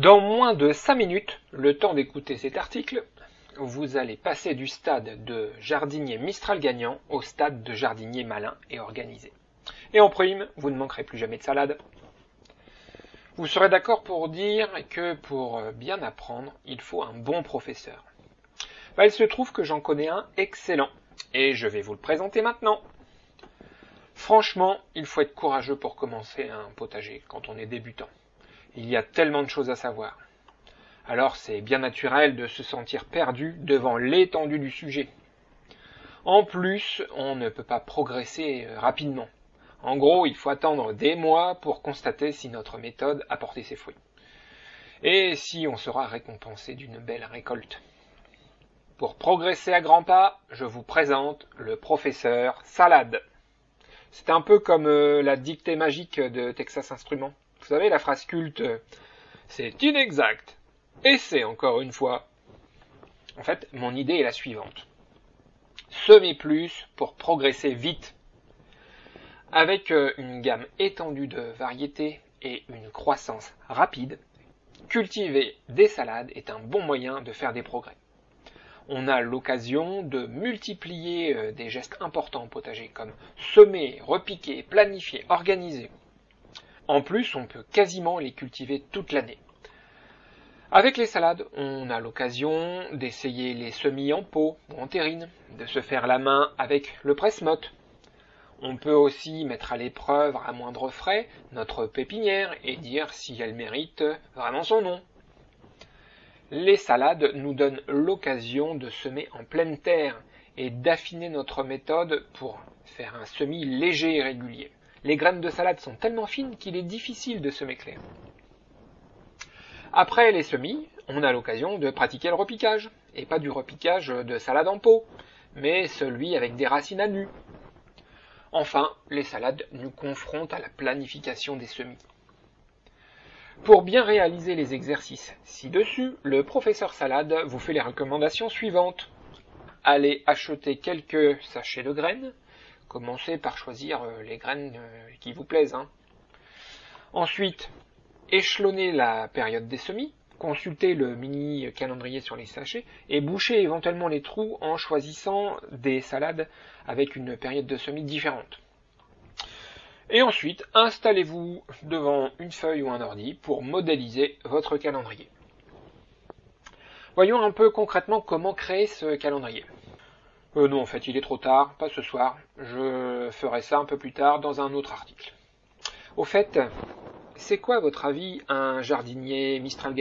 Dans moins de 5 minutes, le temps d'écouter cet article, vous allez passer du stade de jardinier Mistral gagnant au stade de jardinier malin et organisé. Et en prime, vous ne manquerez plus jamais de salade. Vous serez d'accord pour dire que pour bien apprendre, il faut un bon professeur. Il se trouve que j'en connais un excellent, et je vais vous le présenter maintenant. Franchement, il faut être courageux pour commencer un potager quand on est débutant. Il y a tellement de choses à savoir. Alors c'est bien naturel de se sentir perdu devant l'étendue du sujet. En plus, on ne peut pas progresser rapidement. En gros, il faut attendre des mois pour constater si notre méthode a porté ses fruits. Et si on sera récompensé d'une belle récolte. Pour progresser à grands pas, je vous présente le professeur Salade. C'est un peu comme la dictée magique de Texas Instruments. Vous savez, la phrase culte « c'est inexact ». Et c'est encore une fois. En fait, mon idée est la suivante. Semer plus pour progresser vite. Avec une gamme étendue de variétés et une croissance rapide, cultiver des salades est un bon moyen de faire des progrès. On a l'occasion de multiplier des gestes importants au potager, comme semer, repiquer, planifier, organiser. En plus, on peut quasiment les cultiver toute l'année. Avec les salades, on a l'occasion d'essayer les semis en pot ou en terrine, de se faire la main avec le presse-motte. On peut aussi mettre à l'épreuve à moindre frais notre pépinière et dire si elle mérite vraiment son nom. Les salades nous donnent l'occasion de semer en pleine terre et d'affiner notre méthode pour faire un semis léger et régulier. Les graines de salade sont tellement fines qu'il est difficile de semer clair. Après les semis, on a l'occasion de pratiquer le repiquage, et pas du repiquage de salade en pot, mais celui avec des racines à nu. Enfin, les salades nous confrontent à la planification des semis. Pour bien réaliser les exercices ci-dessus, le professeur Salade vous fait les recommandations suivantes. Allez acheter quelques sachets de graines. Commencez par choisir les graines qui vous plaisent. Ensuite, échelonnez la période des semis, consultez le mini calendrier sur les sachets et bouchez éventuellement les trous en choisissant des salades avec une période de semis différente. Et ensuite, installez-vous devant une feuille ou un ordi pour modéliser votre calendrier. Voyons un peu concrètement comment créer ce calendrier. Non, en fait, il est trop tard, pas ce soir. Je ferai ça un peu plus tard dans un autre article. Au fait, c'est quoi, à votre avis, un jardinier Mistral gagnant ?